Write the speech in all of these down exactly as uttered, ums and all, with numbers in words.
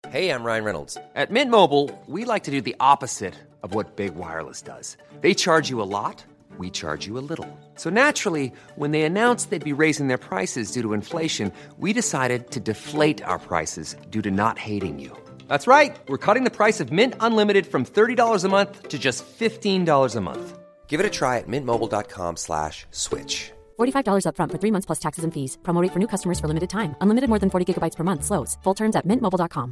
Hey, I'm Ryan Reynolds. At Mint Mobile, we like to do the opposite of what Big Wireless does. They charge you a lot, we charge you a little. So naturally, when they announced they'd be raising their prices due to inflation, we decided to deflate our prices due to not hating you. That's right. We're cutting the price of Mint Unlimited from thirty dollars a month to just fifteen dollars a month. Give it a try at mintmobile.com slash switch. forty-five dollars up front for three months plus taxes and fees. Promo rate for new customers for limited time. Unlimited more than forty gigabytes per month. Slows full terms at mint mobile dot com.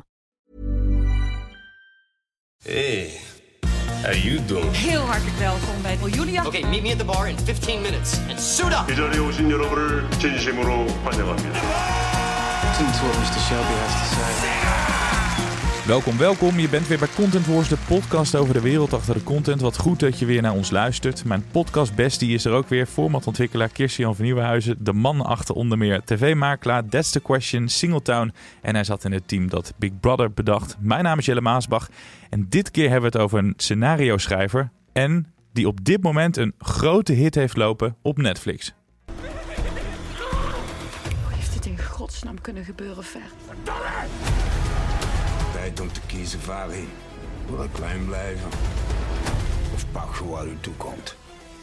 Hey, how you doing? Heel hartelijk welkom bij Julia. Okay, meet me at the bar in fifteen minutes and suit up. 이 자리에 오신 여러분을 진심으로 환영합니다. Listen to what mister Shelby has to say. Welkom, welkom. Je bent weer bij Content Wars, de podcast over de wereld achter de content. Wat goed dat je weer naar ons luistert. Mijn podcast bestie is er ook weer. Formatontwikkelaar Kirsten-Jan van Nieuwenhuizen. De man achter onder meer tv-makelaar, That's the Question, Singletown. En hij zat in het team dat Big Brother bedacht. Mijn naam is Jelle Maasbach. En dit keer hebben we het over een scenario-schrijver. En die op dit moment een grote hit heeft lopen op Netflix. Hoe heeft dit in godsnaam kunnen gebeuren, Ver? Tijd om te kiezen, Vali. Wil ik klein blijven? Of pak gewoon u toekomt?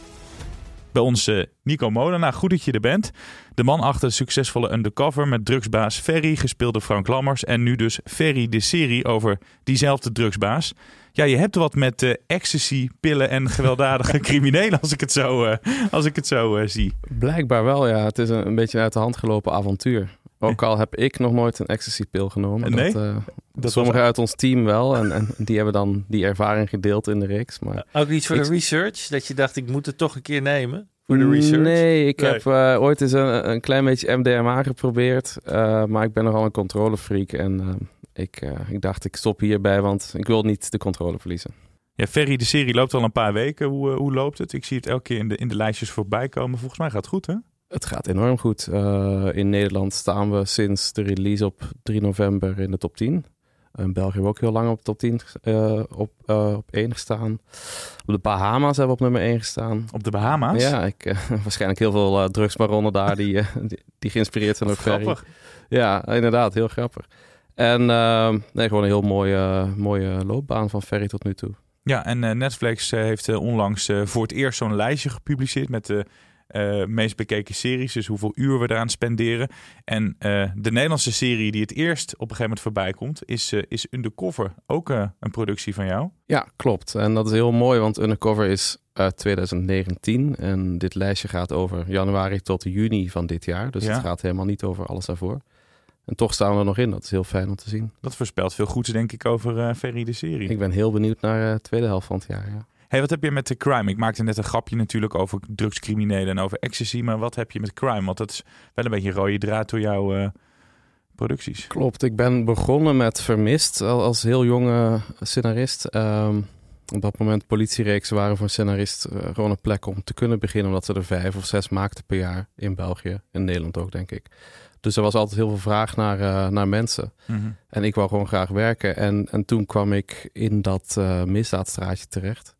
Bij ons uh, Nico Molenaar, goed dat je er bent. De man achter de succesvolle Undercover met drugsbaas Ferry, gespeeld door Frank Lammers. En nu dus Ferry, de serie over diezelfde drugsbaas. Ja, je hebt wat met uh, ecstasy, pillen en gewelddadige criminelen, als ik het zo, uh, als ik het zo uh, zie. Blijkbaar wel, ja. Het is een, een beetje een uit de hand gelopen avontuur. Ook al heb ik nog nooit een ecstasy-pil genomen. Nee? Dat, uh, dat sommigen was... uit ons team wel. En, en die hebben dan die ervaring gedeeld in de reeks. Maar ook iets voor ik... de research? Dat je dacht, ik moet het toch een keer nemen? Voor de research? Nee, ik nee. heb uh, ooit eens een, een klein beetje M D M A geprobeerd. Uh, maar ik ben nogal een controlefreak. En uh, ik, uh, ik dacht, ik stop hierbij, want ik wil niet de controle verliezen. Ja, Ferry, de serie loopt al een paar weken. Hoe, uh, hoe loopt het? Ik zie het elke keer in de, in de lijstjes voorbij komen. Volgens mij gaat het goed, hè? Het gaat enorm goed. Uh, in Nederland staan we sinds de release op drie november in de top tien. In België hebben we ook heel lang op de top tien uh, op, uh, op één gestaan. Op de Bahama's hebben we op nummer één gestaan. Op de Bahama's? Ja, ik, uh, waarschijnlijk heel veel uh, drugsbaronnen daar die, uh, die, die geïnspireerd zijn door Ferry. Grappig. Ja, inderdaad, heel grappig. En uh, nee, gewoon een heel mooie, mooie loopbaan van Ferry tot nu toe. Ja, en uh, Netflix uh, heeft uh, onlangs uh, voor het eerst zo'n lijstje gepubliceerd met de uh, meest bekeken series. Dus hoeveel uur we eraan spenderen. En uh, de Nederlandse serie die het eerst op een gegeven moment voorbij komt, is, uh, is Undercover. Ook uh, een productie van jou. Ja, klopt. En dat is heel mooi, want Undercover is uit twintig negentien. En dit lijstje gaat over januari tot juni van dit jaar. Dus ja. Het gaat helemaal niet over alles daarvoor. En toch staan we er nog in. Dat is heel fijn om te zien. Dat voorspelt veel goeds, denk ik, over uh, Ferry de serie. Ik ben heel benieuwd naar de uh, tweede helft van het jaar, ja. Hey, wat heb je met de crime? Ik maakte net een grapje natuurlijk over drugscriminelen en over ecstasy. Maar wat heb je met crime? Want dat is wel een beetje een rode draad door jouw uh, producties. Klopt. Ik ben begonnen met Vermist als heel jonge scenarist. Um, op dat moment politiereeksen waren voor een scenarist uh, gewoon een plek om te kunnen beginnen. Omdat ze er vijf of zes maakten per jaar in België. In Nederland ook, denk ik. Dus er was altijd heel veel vraag naar, uh, naar mensen. Mm-hmm. En ik wou gewoon graag werken. En, en toen kwam ik in dat uh, misdaadstraatje terecht.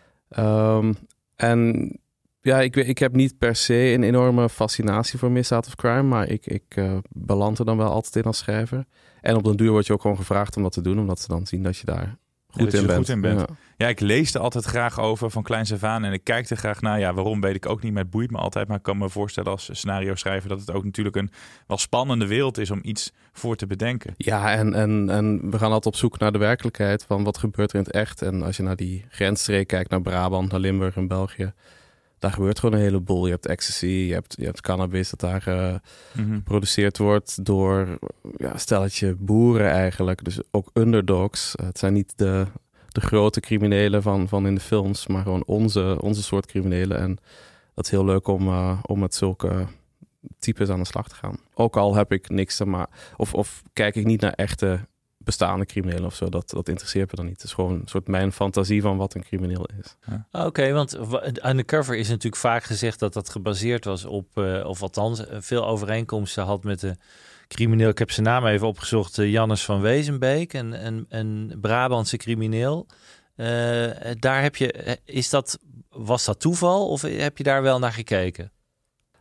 Um, en ja, ik, ik heb niet per se een enorme fascinatie voor misdaad of crime. Maar ik, ik uh, beland er dan wel altijd in als schrijver. En op den duur word je ook gewoon gevraagd om dat te doen. Omdat ze dan zien dat je daar goed, ja, in, je bent. goed in bent. Ja. Ja, ik lees er altijd graag over van kleins af aan. En ik kijk er graag naar. Ja, waarom weet ik ook niet. Maar het boeit me altijd. Maar ik kan me voorstellen als scenario schrijver dat het ook natuurlijk een wel spannende wereld is om iets voor te bedenken. Ja, en, en, en we gaan altijd op zoek naar de werkelijkheid van wat gebeurt er in het echt. En als je naar die grensstreek kijkt, naar Brabant, naar Limburg en België, daar gebeurt gewoon een heleboel. Je hebt ecstasy, je hebt, je hebt cannabis dat daar uh, mm-hmm. geproduceerd wordt door ja, stelletje boeren eigenlijk. Dus ook underdogs. Het zijn niet de, de grote criminelen van, van in de films, maar gewoon onze, onze soort criminelen. En dat is heel leuk om, uh, om met zulke types aan de slag te gaan. Ook al heb ik niks te maken, of, of kijk ik niet naar echte bestaande criminelen of zo, dat, dat interesseert me dan niet. Het is gewoon een soort mijn fantasie van wat een crimineel is. Ja. Oké, okay, want Undercover is natuurlijk vaak gezegd dat dat gebaseerd was op, uh, of althans veel overeenkomsten had met de crimineel. Ik heb zijn naam even opgezocht, uh, Jannes van Wezenbeek, een, een, een Brabantse crimineel. Uh, daar heb je, is dat, was dat toeval of heb je daar wel naar gekeken?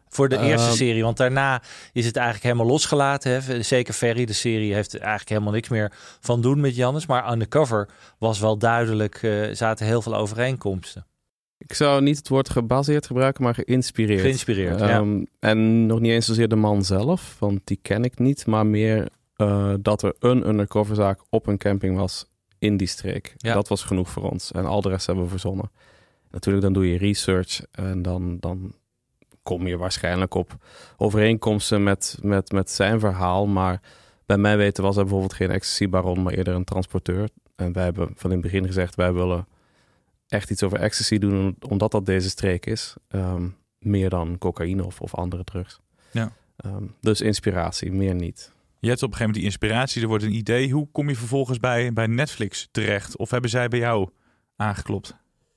Voor de eerste Uh, serie, want daarna is het eigenlijk helemaal losgelaten. Hè? Zeker Ferry, de serie, heeft eigenlijk helemaal niks meer van doen met Jannes. Maar Undercover was wel duidelijk, uh, zaten heel veel overeenkomsten. Ik zou niet het woord gebaseerd gebruiken, maar geïnspireerd. Geïnspireerd, um, ja. En nog niet eens zozeer de man zelf, want die ken ik niet. Maar meer uh, dat er een undercoverzaak op een camping was in die streek. Ja. Dat was genoeg voor ons. En al de rest hebben we verzonnen. Natuurlijk, dan doe je research en dan... dan kom je waarschijnlijk op overeenkomsten met, met, met zijn verhaal. Maar bij mij weten was hij bijvoorbeeld geen ecstasy-baron, maar eerder een transporteur. En wij hebben van in het begin gezegd, wij willen echt iets over ecstasy doen, omdat dat deze streek is. Um, meer dan cocaïne of, of andere drugs. Ja. Um, dus inspiratie, meer niet. Je hebt op een gegeven moment die inspiratie, er wordt een idee. Hoe kom je vervolgens bij, bij Netflix terecht? Of hebben zij bij jou aangeklopt?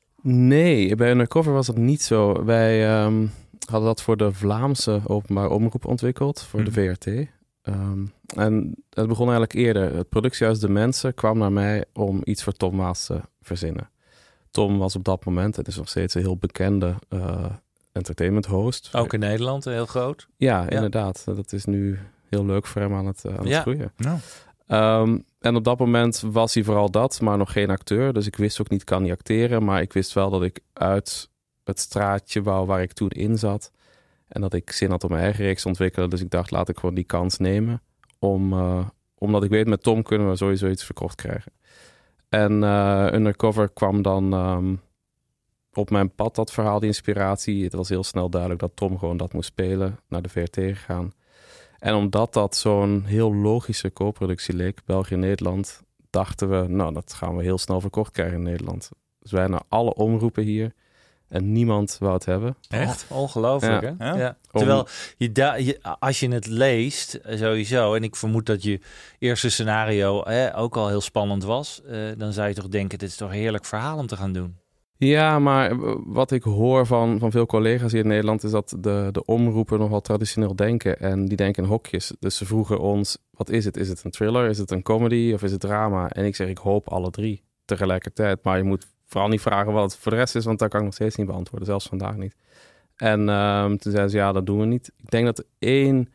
Nee, bij Undercover was het niet zo. Wij... Um, hadden dat voor de Vlaamse openbare omroep ontwikkeld, voor mm. de V R T. Um, en het begon eigenlijk eerder. Het productiehuis De Mensen kwam naar mij om iets voor Tom Waas te verzinnen. Tom was op dat moment, het is nog steeds een heel bekende uh, entertainment host. Ook in Nederland, heel groot. Ja, ja, inderdaad. Dat is nu heel leuk voor hem aan het, uh, aan ja. het groeien. No. Um, en op dat moment was hij vooral dat, maar nog geen acteur. Dus ik wist ook niet, kan hij acteren. Maar ik wist wel dat ik uit... het straatje wou waar ik toen in zat. En dat ik zin had om mijn eigen reeks te ontwikkelen. Dus ik dacht, laat ik gewoon die kans nemen. Om, uh, omdat ik weet, met Tom kunnen we sowieso iets verkocht krijgen. En uh, Undercover kwam dan um, op mijn pad, dat verhaal, die inspiratie. Het was heel snel duidelijk dat Tom gewoon dat moest spelen. Naar de V R T gegaan. En omdat dat zo'n heel logische co-productie leek, België-Nederland, dachten we, nou, dat gaan we heel snel verkocht krijgen in Nederland. Dus wij naar alle omroepen hier. En niemand wou het hebben. Echt? Oh, ongelooflijk, ja. hè? Ja. Ja. Terwijl, je da- je, als je het leest, sowieso... en ik vermoed dat je eerste scenario hè, ook al heel spannend was... Uh, dan zou je toch denken, dit is toch een heerlijk verhaal om te gaan doen. Ja, maar wat ik hoor van, van veel collega's hier in Nederland... is dat de, de omroepen nogal traditioneel denken. En die denken in hokjes. Dus ze vroegen ons, wat is het? Is het een thriller? Is het een comedy? Of is het drama? En ik zeg, ik hoop alle drie tegelijkertijd. Maar je moet... vooral niet vragen wat het voor de rest is, want dat kan ik nog steeds niet beantwoorden. Zelfs vandaag niet. En um, toen zeiden ze, ja, dat doen we niet. Ik denk dat één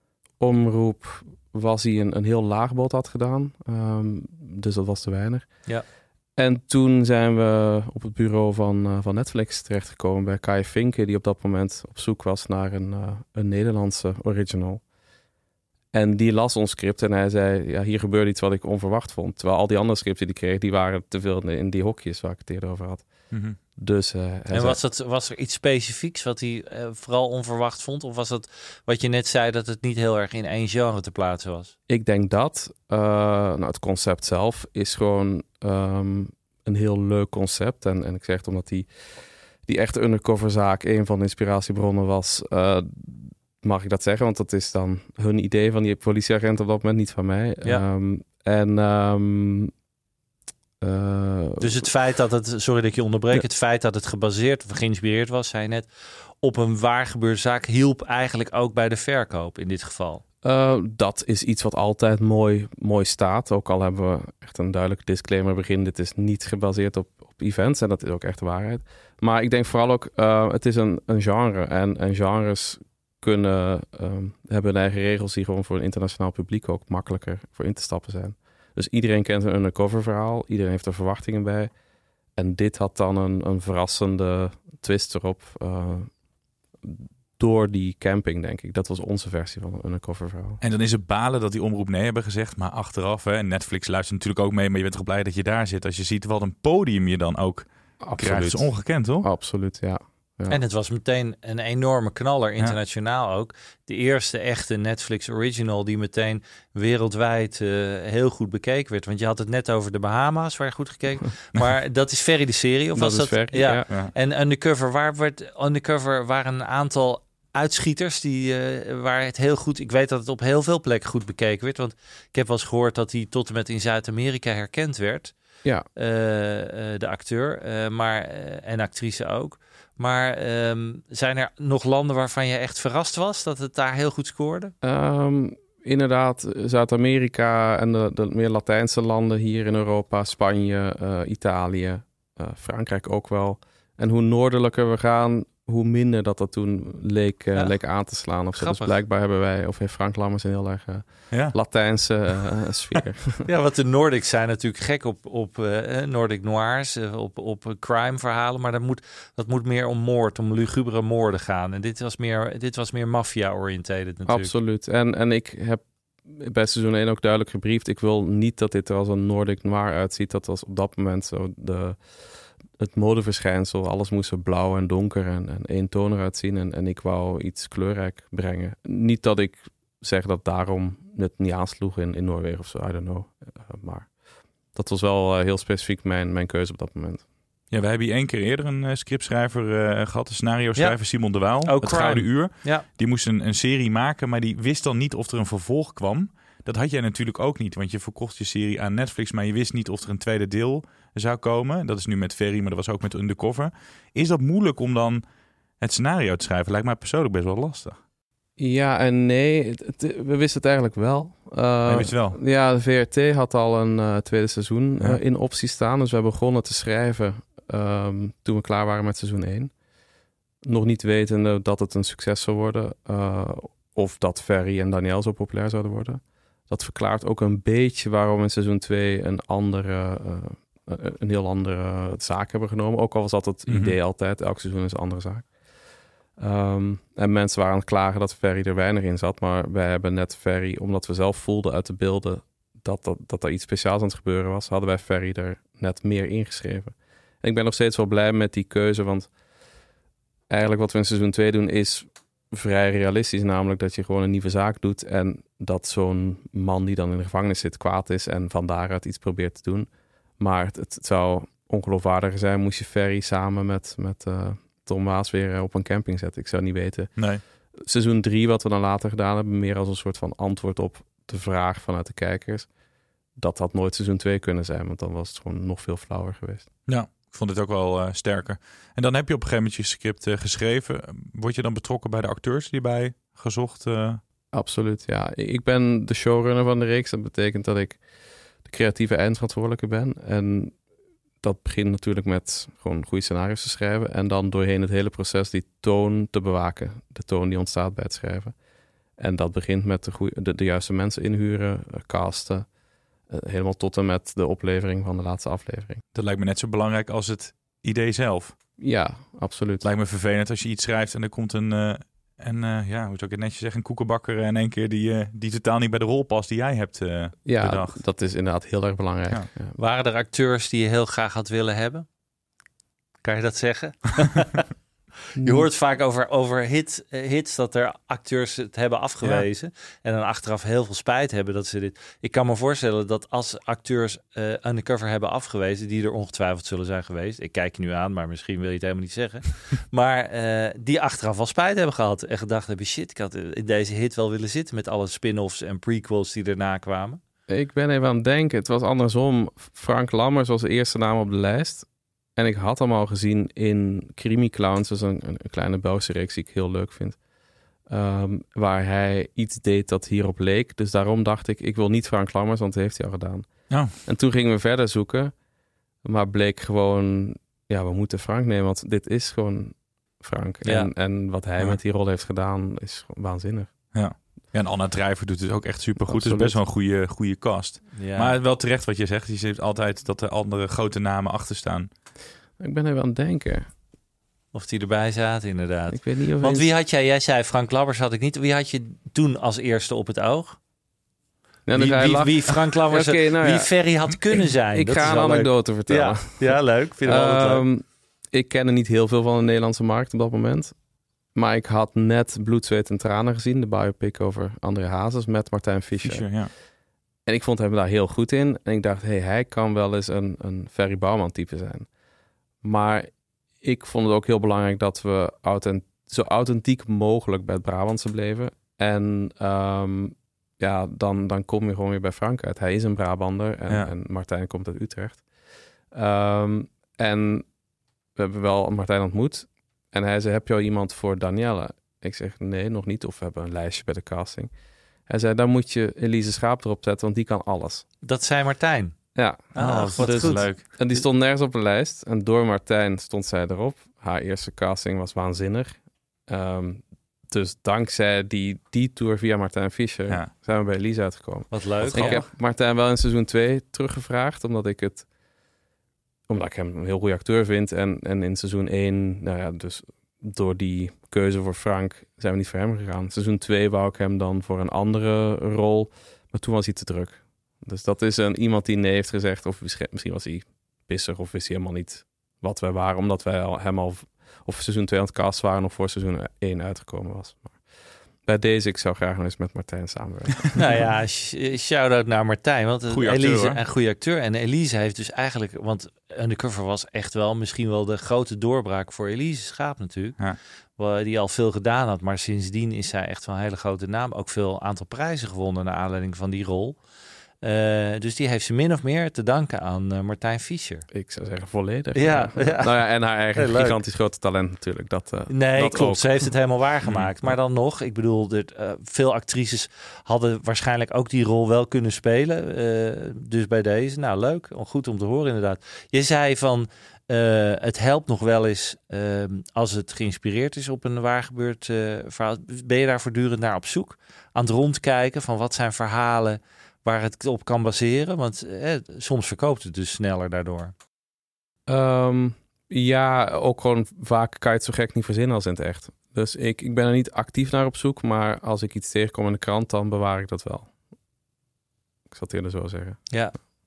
omroep was die een, een heel laag bod had gedaan. Um, dus dat was te weinig. Ja. En toen zijn we op het bureau van, uh, van Netflix terechtgekomen bij Kai Finke, die op dat moment op zoek was naar een, uh, een Nederlandse original. En die las ons script en hij zei, ja, hier gebeurde iets wat ik onverwacht vond. Terwijl al die andere scripten die ik kreeg, die waren te veel in die hokjes waar ik het eerder over had. Mm-hmm. Dus, uh, en was, dat, was er iets specifieks wat hij uh, vooral onverwacht vond? Of was dat wat je net zei, dat het niet heel erg in één genre te plaatsen was? Ik denk dat. Uh, nou, het concept zelf is gewoon um, een heel leuk concept. En, en ik zeg het omdat die, die echte undercoverzaak een van de inspiratiebronnen was... Uh, mag ik dat zeggen? Want dat is dan hun idee van die politieagent op dat moment, niet van mij. Ja. Um, en... Um, uh, dus het feit dat het, sorry dat ik je onderbreek, ja. het feit dat het gebaseerd of geïnspireerd was, zei je net, op een waar gebeurde zaak, hielp eigenlijk ook bij de verkoop in dit geval. Uh, dat is iets wat altijd mooi, mooi staat. Ook al hebben we echt een duidelijke disclaimer begin. Dit is niet gebaseerd op, op events en dat is ook echt de waarheid. Maar ik denk vooral ook, uh, het is een, een genre en, en genres kunnen um, hebben hun eigen regels die gewoon voor een internationaal publiek ook makkelijker voor in te stappen zijn. Dus iedereen kent een undercover verhaal, iedereen heeft er verwachtingen bij. En dit had dan een, een verrassende twist erop uh, door die camping, denk ik. Dat was onze versie van een undercover verhaal. En dan is het balen dat die omroep nee hebben gezegd, maar achteraf, hè, Netflix luistert natuurlijk ook mee, maar je bent toch blij dat je daar zit. Als je ziet wat een podium je dan ook Absoluut. krijgt. Dat is ongekend, toch? Absoluut, ja. Ja. En het was meteen een enorme knaller, internationaal ja. ook. De eerste echte Netflix original die meteen wereldwijd uh, heel goed bekeken werd. Want je had het net over de Bahama's, waar je goed gekeken. Maar dat is Ferry de serie, of dat was dat? Ferry, ja. ja. ja. En Undercover, waar werd Undercover waren een aantal uitschieters die uh, waar het heel goed. Ik weet dat het op heel veel plekken goed bekeken werd, want ik heb wel eens gehoord dat hij tot en met in Zuid-Amerika herkend werd. Ja. Uh, uh, de acteur, uh, maar uh, en actrice ook. Maar um, zijn er nog landen waarvan je echt verrast was dat het daar heel goed scoorde? Um, inderdaad, Zuid-Amerika en de, de meer Latijnse landen hier in Europa, Spanje, uh, Italië, uh, Frankrijk ook wel. En hoe noordelijker we gaan, hoe minder dat dat toen leek, uh, Ja. leek aan te slaan. Of zo. Dus Grappig. blijkbaar hebben wij, of heeft Frank Lammers een heel erg uh, Ja. Latijnse uh, sfeer. Ja, want de Nordics zijn natuurlijk gek op, op uh, Nordic noirs, uh, op, op uh, crime verhalen. Maar dat moet, dat moet meer om moord, om lugubere moorden gaan. En dit was meer, dit was meer maffia-oriëntated natuurlijk. Absoluut. En, en ik heb bij seizoen één ook duidelijk gebriefd. Ik wil niet dat dit er als een Nordic noir uitziet. Dat was op dat moment zo de, het modeverschijnsel. Alles moest er blauw en donker en, en eentonig uitzien. En, en ik wou iets kleurrijk brengen. Niet dat ik zeg dat daarom het niet aansloeg in, in Noorwegen of zo. I don't know. Uh, maar dat was wel uh, heel specifiek mijn, mijn keuze op dat moment. Ja, we hebben hier één keer eerder een uh, scriptschrijver uh, gehad, een scenario-schrijver, ja. Simon de Waal. Oh, het crime. Gouden Uur. Ja. Die moest een, een serie maken, maar die wist dan niet of er een vervolg kwam. Dat had jij natuurlijk ook niet, want je verkocht je serie aan Netflix, maar je wist niet of er een tweede deel zou komen. Dat is nu met Ferry, maar dat was ook met Undercover. Is dat moeilijk om dan het scenario te schrijven? Lijkt mij persoonlijk best wel lastig. Ja en nee. Het, het, we wisten het eigenlijk wel. Uh, je wist wel? Ja, de V R T had al een uh, tweede seizoen uh, ja. in optie staan. Dus we begonnen te schrijven um, toen we klaar waren met seizoen één. Nog niet wetende dat het een succes zou worden. Uh, of dat Ferry en Danielle zo populair zouden worden. Dat verklaart ook een beetje waarom in seizoen twee een andere... Uh, een heel andere zaak hebben genomen. Ook al was dat het mm-hmm. idee altijd. Elk seizoen is een andere zaak. Um, en mensen waren aan het klagen dat Ferry er weinig in zat. Maar wij hebben net Ferry, omdat we zelf voelden uit de beelden dat, dat, dat er iets speciaals aan het gebeuren was, hadden wij Ferry er net meer ingeschreven. En ik ben nog steeds wel blij met die keuze, want eigenlijk wat we in seizoen twee doen is vrij realistisch. Namelijk dat je gewoon een nieuwe zaak doet en dat zo'n man die dan in de gevangenis zit kwaad is en van daaruit iets probeert te doen. Maar het, het zou ongeloofwaardiger zijn moest je Ferry samen met... met uh, Tom Waas weer op een camping zetten. Ik zou niet weten. Nee. Seizoen drie, wat we dan later gedaan hebben, meer als een soort van antwoord op de vraag vanuit de kijkers. Dat had nooit seizoen twee kunnen zijn, want dan was het gewoon nog veel flauwer geweest. Ja, ik vond het ook wel uh, sterker. En dan heb je op een gegeven moment je script uh, geschreven. Word je dan betrokken bij de acteurs die bij gezocht? Uh... Absoluut, ja. Ik ben de showrunner van de reeks. Dat betekent dat ik de creatieve eindverantwoordelijke ben. En dat begint natuurlijk met gewoon goede scenario's te schrijven. En dan doorheen het hele proces die toon te bewaken. De toon die ontstaat bij het schrijven. En dat begint met de, goeie, de, de juiste mensen inhuren, casten. Uh, helemaal tot en met de oplevering van de laatste aflevering. Dat lijkt me net zo belangrijk als het idee zelf. Ja, absoluut. Het lijkt me vervelend als je iets schrijft en er komt een... Uh, en uh, ja, hoe zou ik het netjes zeggen? Een koekenbakker in één keer die, uh, die totaal niet bij de rol past die jij hebt uh, ja, bedacht. Ja, dat is inderdaad heel erg belangrijk. Ja. Ja. Waren er acteurs die je heel graag had willen hebben? Kan je dat zeggen? Je hoort vaak over, over hit, uh, hits dat er acteurs het hebben afgewezen. Ja. En dan achteraf heel veel spijt hebben dat ze dit... Ik kan me voorstellen dat als acteurs uh, Undercover hebben afgewezen, die er ongetwijfeld zullen zijn geweest. Ik kijk je nu aan, maar misschien wil je het helemaal niet zeggen. Maar uh, die achteraf wel spijt hebben gehad. En gedacht hebben, shit, ik had in deze hit wel willen zitten met alle spin-offs en prequels die erna kwamen. Ik ben even aan het denken. Het was andersom. Frank Lammers was de eerste naam op de lijst. En ik had hem al gezien in Krimi Clowns, dat is een, een kleine Belgische reeks die ik heel leuk vind. Um, waar hij iets deed dat hierop leek. Dus daarom dacht ik, ik wil niet Frank Lammers, want dat heeft hij al gedaan. Oh. En toen gingen we verder zoeken. Maar bleek gewoon, ja, we moeten Frank nemen, want dit is gewoon Frank. Ja. En, en wat hij ja. met die rol heeft gedaan, is waanzinnig. Ja. Ja, en Anna Drijver doet het ook echt supergoed. Het is best wel een goede, goede cast. Ja. Maar wel terecht wat je zegt. Je ziet altijd dat er andere grote namen achter staan. Ik ben even aan het denken. Of die erbij zaten, inderdaad. Ik weet niet of Want eens... wie had jij? Jij zei Frank Lammers had ik niet. Wie had je toen als eerste op het oog? Ja, wie, wie, wie Frank Lammers, okay, nou ja. wie Ferry had kunnen zijn. Ik dat ga een anekdote leuk. vertellen. Ja, ja leuk. Vind ik um, leuk. Ik kende niet heel veel van de Nederlandse markt op dat moment. Maar ik had net Bloed, Zweet en Tranen gezien. De biopic over André Hazes met Martijn Fischer. Fischer ja. En ik vond hem daar heel goed in. En ik dacht, hey, hij kan wel eens een, een Ferry Bouwman type zijn. Maar ik vond het ook heel belangrijk dat we authent- zo authentiek mogelijk bij het Brabantse bleven. En um, ja, dan, dan kom je gewoon weer bij Frank uit. Hij is een Brabander en, ja. en Martijn komt uit Utrecht. Um, en we hebben wel Martijn ontmoet. En hij zei, heb je al iemand voor Danielle? Ik zeg, nee, nog niet. Of we hebben een lijstje bij de casting. Hij zei, dan moet je Elise Schaap erop zetten, want die kan alles. Dat zei Martijn? Ja. Ah, oh, wat dus, goed. Leuk. En die stond nergens op de lijst. En door Martijn stond zij erop. haar eerste casting was waanzinnig. Um, dus dankzij die, die tour via Martijn Fischer ja. zijn we bij Elise uitgekomen. Wat leuk. Ik ja. heb Martijn wel in seizoen twee teruggevraagd, omdat ik het, omdat ik hem een heel goede acteur vind. En, en in seizoen één, nou ja, dus door die keuze voor Frank zijn we niet voor hem gegaan. Seizoen twee wou ik hem dan voor een andere rol, maar toen was hij te druk. Dus dat is een iemand die nee heeft gezegd, of misschien was hij pissig of wist hij helemaal niet wat wij waren, omdat wij al, hem al of seizoen twee aan het cast waren of voor seizoen één uitgekomen was. Maar bij deze, ik zou graag nog eens met Martijn samenwerken. Nou ja, shout-out naar Martijn. Want goeie Elise, acteur, een goede acteur. En Elise heeft dus eigenlijk, want Undercover was echt wel misschien wel de grote doorbraak voor Elise Schaap natuurlijk. Ja. Die al veel gedaan had. Maar sindsdien is zij echt wel een hele grote naam. Ook veel aantal prijzen gewonnen naar aanleiding van die rol. Uh, dus die heeft ze min of meer te danken aan uh, Martijn Fischer. Ik zou zeggen volledig. Ja, ja. Nou ja, en haar eigen gigantisch grote talent natuurlijk. Dat, uh, nee, dat klopt. ook. Ze heeft het helemaal waargemaakt. Maar dan nog, ik bedoel, de, uh, veel actrices hadden waarschijnlijk ook die rol wel kunnen spelen. Uh, dus bij deze, nou leuk, goed om te horen inderdaad. Je zei van, uh, het helpt nog wel eens uh, als het geïnspireerd is op een waargebeurd uh, verhaal. Ben je daar voortdurend naar op zoek? Aan het rondkijken van wat zijn verhalen waar het op kan baseren? Want eh, soms verkoopt het dus sneller daardoor. Um, ja, ook gewoon vaak kan je het zo gek niet verzinnen als in het echt. Dus ik, ik ben er niet actief naar op zoek, maar als ik iets tegenkom in de krant, dan bewaar ik dat wel. Ik zal het eerder zo zeggen. Ja.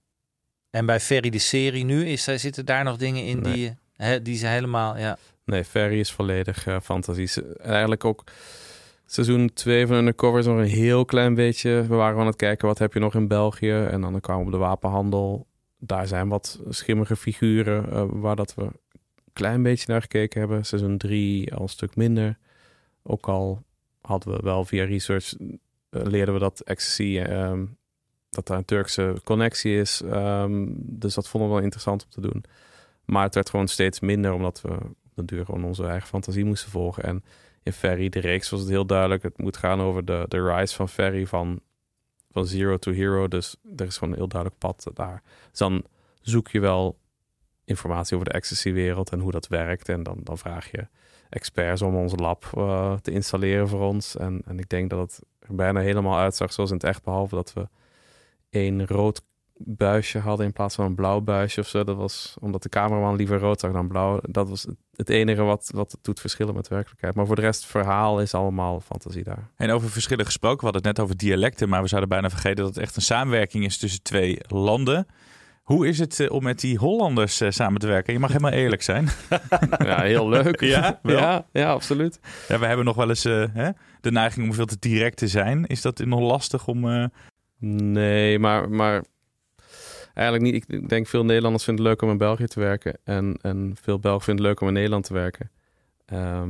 En bij Ferry de serie nu, is, zitten daar nog dingen in nee. die, he, die ze helemaal... Ja. Nee, Ferry is volledig uh, fantasie. Eigenlijk ook... Seizoen twee van Undercover is nog een heel klein beetje. We waren aan het kijken, wat heb je nog in België? En dan kwamen we op de wapenhandel. Daar zijn wat schimmige figuren uh, waar dat we een klein beetje naar gekeken hebben. Seizoen drie al een stuk minder. Ook al hadden we wel via research, uh, leerden we dat Ecstasy, um, dat daar een Turkse connectie is. Um, dus dat vonden we wel interessant om te doen. Maar het werd gewoon steeds minder, omdat we op de duur gewoon onze eigen fantasie moesten volgen. En in Ferry, de reeks, was het heel duidelijk. Het moet gaan over de, de rise van Ferry van, van zero to hero. Dus er is gewoon een heel duidelijk pad daar. Dus dan zoek je wel informatie over de ecstasy-wereld en hoe dat werkt. En dan, dan vraag je experts om ons lab uh, te installeren voor ons. En, en ik denk dat het er bijna helemaal uitzag zoals in het echt. Behalve dat we één rood buisje hadden in plaats van een blauw buisje of zo. Dat was omdat de cameraman liever rood zag dan blauw. Dat was het enige wat, wat het doet verschillen met de werkelijkheid. Maar voor de rest, het verhaal is allemaal fantasie daar. En over verschillen gesproken, we hadden het net over dialecten, maar we zouden bijna vergeten dat het echt een samenwerking is tussen twee landen. Hoe is het uh, om met die Hollanders uh, samen te werken? Je mag helemaal eerlijk zijn. Ja, heel leuk. Ja, wel? ja, ja, absoluut. Ja, we hebben nog wel eens uh, hè, de neiging om veel te direct te zijn. Is dat nog lastig om... Uh... Nee, maar... maar... Eigenlijk niet. Ik denk veel Nederlanders vinden het leuk om in België te werken. En, en veel Belgen vinden het leuk om in Nederland te werken. Um,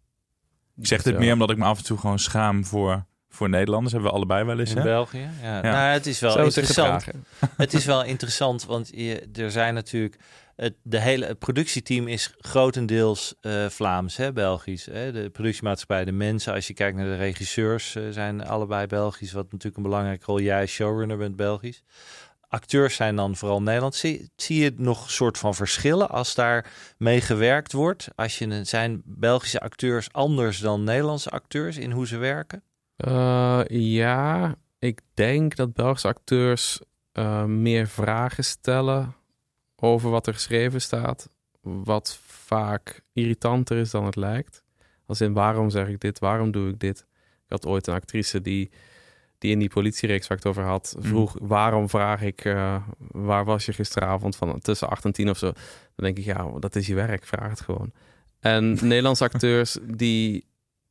ik zeg dit ja. meer omdat ik me af en toe gewoon schaam voor, voor Nederlanders. Hebben we allebei wel eens. In hè? België? Ja. Ja. Nou, het is wel Zo interessant. Het is wel interessant, want je, er zijn natuurlijk... Het, de hele, het productieteam is grotendeels uh, Vlaams, hè, Belgisch. Hè? De productiemaatschappij, de mensen, als je kijkt naar de regisseurs, uh, zijn allebei Belgisch. Wat natuurlijk een belangrijke rol. Jij showrunner bent Belgisch. Acteurs zijn dan vooral Nederlands. Zie, zie je nog een soort van verschillen als daar mee gewerkt wordt? Als je, zijn Belgische acteurs anders dan Nederlandse acteurs in hoe ze werken? Uh, ja, ik denk dat Belgische acteurs uh, meer vragen stellen over wat er geschreven staat. Wat vaak irritanter is dan het lijkt. Als in, waarom zeg ik dit? Waarom doe ik dit? Ik had ooit een actrice die... die in die politiereeks waar ik het over had, vroeg... Mm. waarom vraag ik, uh, waar was je gisteravond van tussen acht en tien of zo? Dan denk ik, ja, dat is je werk, vraag het gewoon. En Nederlandse acteurs, die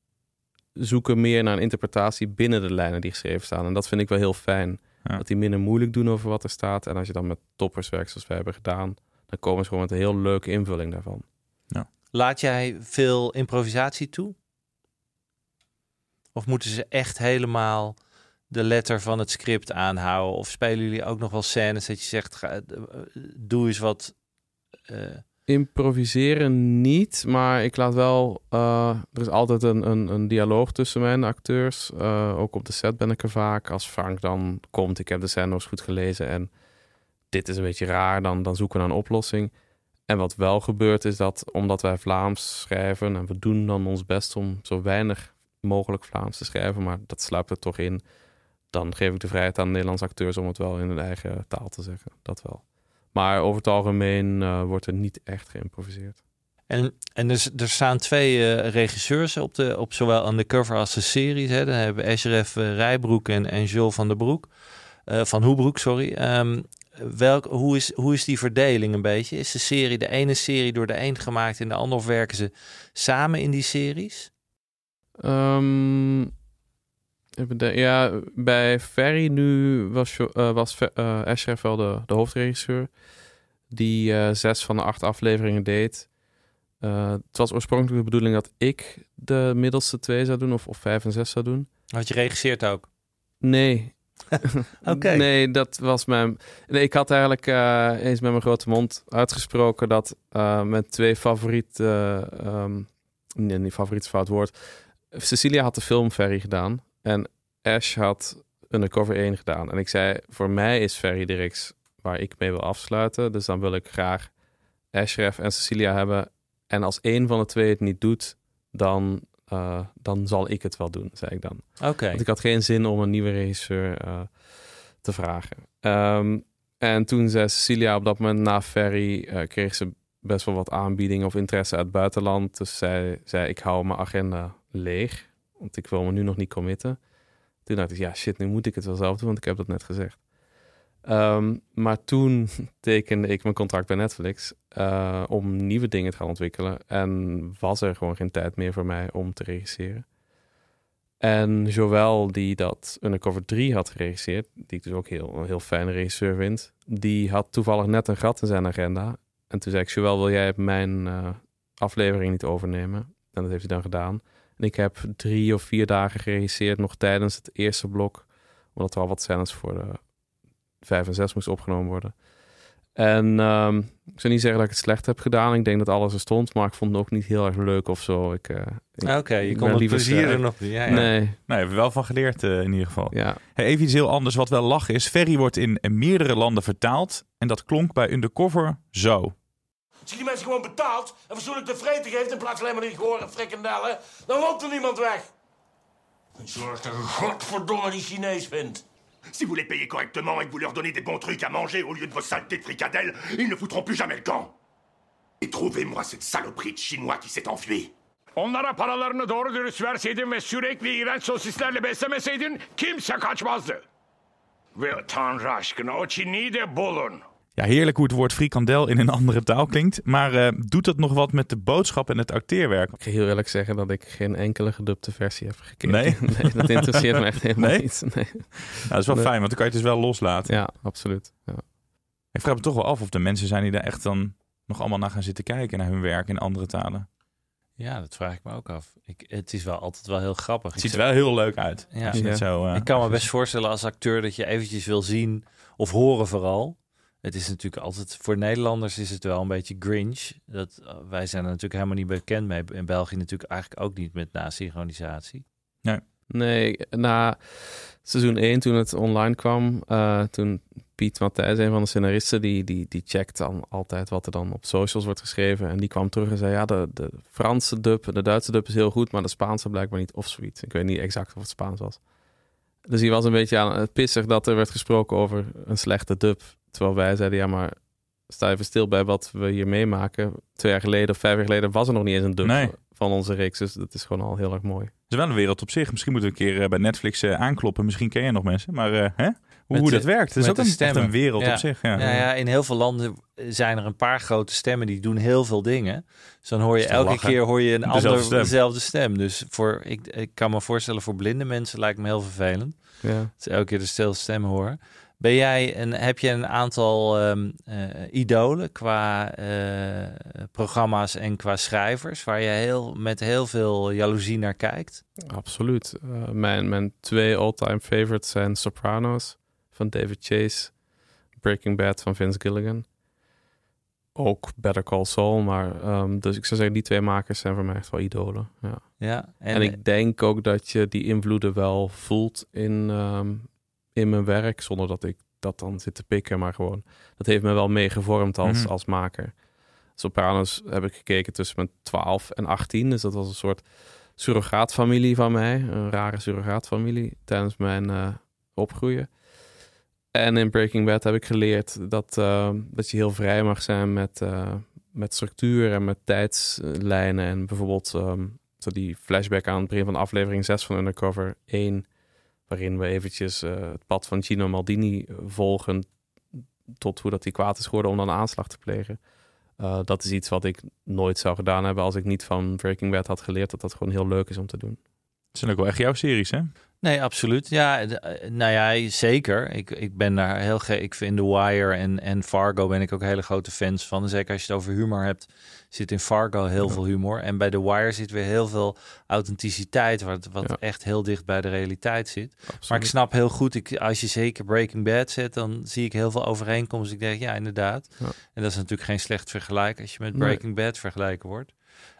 zoeken meer naar een interpretatie binnen de lijnen die geschreven staan. En dat vind ik wel heel fijn. Ja. Dat die minder moeilijk doen over wat er staat. En als je dan met toppers werkt, zoals wij hebben gedaan, dan komen ze gewoon met een heel leuke invulling daarvan. Ja. Laat jij veel improvisatie toe? Of moeten ze echt helemaal de letter van het script aanhouden? Of spelen jullie ook nog wel scènes dat je zegt, ga, doe eens wat... Uh... Improviseren niet, maar ik laat wel... Uh, er is altijd een, een, een dialoog tussen mij en de acteurs. Uh, ook op de set ben ik er vaak. Als Frank dan komt, ik heb de scène nog eens goed gelezen en dit is een beetje raar, dan, dan zoeken we naar een oplossing. En wat wel gebeurt is dat omdat wij Vlaams schrijven... en we doen dan ons best om zo weinig mogelijk Vlaams te schrijven... maar dat sluipt er toch in... dan geef ik de vrijheid aan de Nederlandse acteurs... om het wel in hun eigen taal te zeggen. Dat wel. Maar over het algemeen uh, wordt er niet echt geïmproviseerd. En, en er, er staan twee uh, regisseurs op, de, op zowel aan de cover als de series. Hè. Dan hebben we Ashraf uh, Rijbroek en, en Joel van der Broek. Uh, van Hoebroek, sorry. Um, welk, hoe, is, hoe is die verdeling een beetje? Is de serie de ene serie door de een gemaakt en de andere... of werken ze samen in die series? Um, even de, ja, bij Ferry nu was, uh, was uh, Ashraf wel de, de hoofdregisseur... die uh, zes van de acht afleveringen deed... Uh, het was oorspronkelijk de bedoeling dat ik de middelste twee zou doen, of, of vijf en zes zou doen. Had je regisseerd ook? Nee. Oké. Okay. Nee, dat was mijn... Nee, ik had eigenlijk uh, eens met mijn grote mond uitgesproken dat uh, mijn twee favoriete... Uh, um, nee, niet favoriet is fout woord. Cecilia had de film Ferry gedaan en Ash had Undercover één gedaan. En ik zei, voor mij is Ferry de reeks waar ik mee wil afsluiten. Dus dan wil ik graag Ashraf en Cecilia hebben... En als één van de twee het niet doet, dan, uh, dan zal ik het wel doen, zei ik dan. Oké. Okay. Want ik had geen zin om een nieuwe regisseur uh, te vragen. Um, en toen zei Cecilia op dat moment na Ferry... Uh, kreeg ze best wel wat aanbiedingen of interesse uit het buitenland. Dus zij zei, ik hou mijn agenda leeg. Want ik wil me nu nog niet committen. Toen dacht ik, ja shit, nu moet ik het wel zelf doen, want ik heb dat net gezegd. Um, maar toen tekende ik mijn contract bij Netflix uh, om nieuwe dingen te gaan ontwikkelen. En was er gewoon geen tijd meer voor mij om te regisseren. En Joël, die dat Undercover drie had geregisseerd, die ik dus ook heel, een heel fijne regisseur vind, die had toevallig net een gat in zijn agenda. En toen zei ik, Joël, wil jij mijn uh, aflevering niet overnemen? En dat heeft hij dan gedaan. En ik heb drie of vier dagen geregisseerd, nog tijdens het eerste blok, omdat er al wat scènes voor de vijf en zes moest opgenomen worden. En um, ik zou niet zeggen dat ik het slecht heb gedaan. Ik denk dat alles er stond, maar ik vond het ook niet heel erg leuk of zo. Ik, uh, Oké, okay, je kon het plezier er nog niet. Ja, ja. Nee. Nou, je hebt er wel van geleerd uh, in ieder geval. Ja. Hey, even iets heel anders wat wel lachen is. Ferry wordt in, in meerdere landen vertaald. En dat klonk bij Undercover zo. Als je die mensen gewoon betaalt en fatsoenlijk te vreten geeft... in plaats van alleen maar die gore frikandellen... dan loopt er niemand weg. En zorg dat je godverdomme die Chinees vindt. Si vous les payez correctement et que vous leur donnez des bons trucs à manger au lieu de vos saletés de fricadelles, ils ne foutront plus jamais le camp. Et trouvez-moi cette saloperie de Chinois qui s'est enfui. Onlara paralarını doğru dürüst verseydin ve sürekli iğrenç sosislerle beslemeseydin kimse kaçmazdı. Ve Tanrı aşkına o Çin'i de bulun. Ja, heerlijk hoe het woord frikandel in een andere taal klinkt. Maar uh, doet dat nog wat met de boodschap en het acteerwerk? Ik ga heel eerlijk zeggen dat ik geen enkele gedubte versie heb gekeken. Nee? Nee, dat interesseert me echt helemaal nee? niet. Nee. Nou, dat is wel nee. fijn, want dan kan je het dus wel loslaten. Ja, absoluut. Ja. Ik vraag me toch wel af of er mensen zijn die daar echt dan nog allemaal naar gaan zitten kijken, naar hun werk in andere talen. Ja, dat vraag ik me ook af. Ik, het is wel altijd wel heel grappig. Het ziet er wel heel leuk uit. Ja. Ja. Zo, uh... Ik kan me best voorstellen als acteur dat je eventjes wil zien of horen vooral. Het is natuurlijk altijd, voor Nederlanders is het wel een beetje Grinch. Dat, uh, wij zijn er natuurlijk helemaal niet bekend mee. In België natuurlijk eigenlijk ook niet met nasynchronisatie. Nee. Nee, na seizoen één toen het online kwam, uh, toen Piet Matthijs, een van de scenaristen, die, die, die checkt dan altijd wat er dan op socials wordt geschreven. En die kwam terug en zei, ja, de, de Franse dub, de Duitse dub is heel goed, maar de Spaanse blijkbaar niet, of zoiets. Ik weet niet exact of het Spaans was. Dus hij was een beetje aan het pissig dat er werd gesproken over een slechte dub. Terwijl wij zeiden, ja, maar sta even stil bij wat we hier meemaken. Twee jaar geleden of vijf jaar geleden was er nog niet eens een dub nee. van onze reeks. Dus dat is gewoon al heel erg mooi. Het is wel een wereld op zich. Misschien moeten we een keer uh, bij Netflix uh, aankloppen. Misschien ken je nog mensen. Maar uh, hè? Hoe, hoe dat werkt. Het is ook een, echt een wereld ja. op zich. Ja. Ja, ja, in heel veel landen zijn er een paar grote stemmen die doen heel veel dingen. Dus dan hoor je elke lachen. keer hoor je een dezelfde ander, stem. dezelfde stem. Dus voor, ik, ik kan me voorstellen, voor blinde mensen lijkt me heel vervelend. Ja. Dus elke keer dezelfde stem horen. Ben jij een, heb je een aantal um, uh, idolen qua uh, programma's en qua schrijvers waar je heel, met heel veel jaloezie naar kijkt? Absoluut. Uh, mijn, mijn twee all-time favorites zijn Sopranos van David Chase, Breaking Bad van Vince Gilligan. Ook Better Call Saul, maar um, dus ik zou zeggen die twee makers zijn voor mij echt wel idolen. Ja. Ja, en, en ik denk ook dat je die invloeden wel voelt in... Um, in mijn werk, zonder dat ik dat dan zit te pikken, maar gewoon, dat heeft me wel mee gevormd als, mm-hmm. als maker. Sopranos heb ik gekeken tussen mijn twaalf en achttien. Dus dat was een soort surrogaatfamilie van mij. Een rare surrogaatfamilie tijdens mijn uh, opgroeien. En in Breaking Bad heb ik geleerd dat, uh, dat je heel vrij mag zijn met, uh, met structuur en met tijdslijnen. En bijvoorbeeld um, zo die flashback aan het begin van aflevering zes van Undercover één... waarin we eventjes uh, het pad van Gino Maldini volgen tot hoe dat hij kwaad is geworden om dan een aanslag te plegen. Uh, dat is iets wat ik nooit zou gedaan hebben als ik niet van Breaking Bad had geleerd dat dat gewoon heel leuk is om te doen. Het zijn ook wel echt jouw series, hè? Nee, absoluut. Ja, d- nou ja, zeker. Ik, ik ben daar heel ge- ik vind The Wire en, en Fargo ben ik ook hele grote fans van. Zeker als je het over humor hebt, zit in Fargo heel ja. veel humor. En bij The Wire zit weer heel veel authenticiteit, wat, wat ja. echt heel dicht bij de realiteit zit. Absoluut. Maar ik snap heel goed, ik, als je zeker Breaking Bad zet, dan zie ik heel veel overeenkomsten. Ik denk, ja, inderdaad. Ja. En dat is natuurlijk geen slecht vergelijk als je met Breaking nee. Bad vergelijken wordt.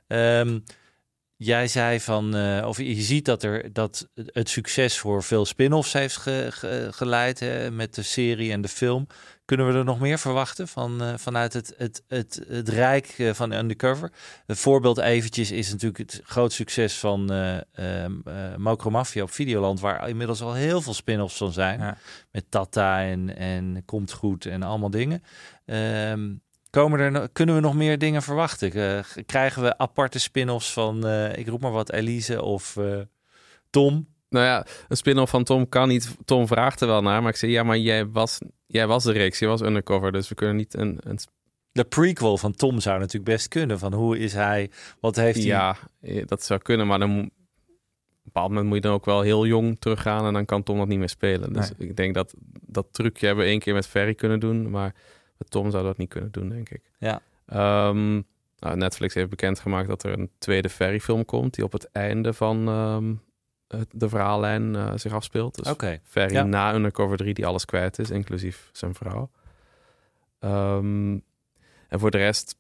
Um, Jij zei van, uh, of je ziet dat er dat het succes voor veel spin-offs heeft ge, ge, geleid hè, met de serie en de film. Kunnen we er nog meer verwachten van, uh, vanuit het, het, het, het rijk uh, van Undercover? Een voorbeeld eventjes is natuurlijk het groot succes van uh, uh, uh, Mokro Mafia op Videoland, waar inmiddels al heel veel spin-offs van zijn. Ja. Met Tata en, en Komt Goed en allemaal dingen. Um, Komen er, kunnen we nog meer dingen verwachten? Uh, krijgen we aparte spin-offs van, uh, ik roep maar wat, Elise of uh, Tom? Nou ja, een spin-off van Tom kan niet. Tom vraagt er wel naar, maar ik zeg, ja, maar jij was, jij was de reeks, je was Undercover, dus we kunnen niet een... een... De prequel van Tom zou natuurlijk best kunnen, van hoe is hij, wat heeft hij... Ja, dat zou kunnen, maar dan... Op een bepaald moment moet je dan ook wel heel jong teruggaan en dan kan Tom dat niet meer spelen. Dus nee. ik denk dat dat trucje hebben we één keer met Ferry kunnen doen, maar... Tom zou dat niet kunnen doen, denk ik. Ja. Um, nou, Netflix heeft bekendgemaakt dat er een tweede Ferry-film komt... die op het einde van um, de verhaallijn uh, zich afspeelt. Dus okay. Ferry ja. na Undercover drie die alles kwijt is, inclusief zijn vrouw. Um, en voor de rest...